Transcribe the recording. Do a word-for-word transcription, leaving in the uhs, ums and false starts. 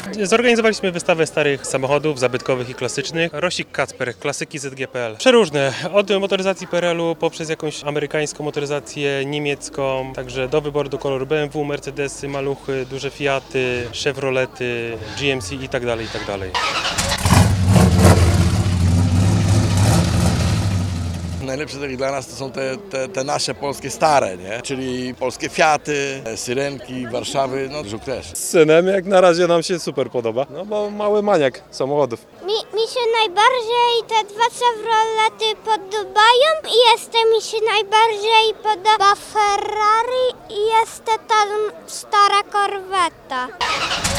Zorganizowaliśmy wystawę starych samochodów, zabytkowych i klasycznych. Rosik Kacper, klasyki Z G P L. Przeróżne, od motoryzacji P R L-u poprzez jakąś amerykańską motoryzację, niemiecką, także do wyboru do koloru B M W, Mercedesy, maluchy, duże Fiaty, Chevrolety, G M C i tak dalej, i tak dalej. Najlepsze tak dla nas to są te, te, te nasze polskie stare, nie? Czyli polskie Fiaty, Syrenki, Warszawy, no Żuk też. Z synem jak na razie nam się super podoba, no bo mały maniak samochodów. Mi, mi się najbardziej te dwa Chevrolety podobają i jeszcze mi się najbardziej podoba Ferrari i jeszcze ta stara Corvetta.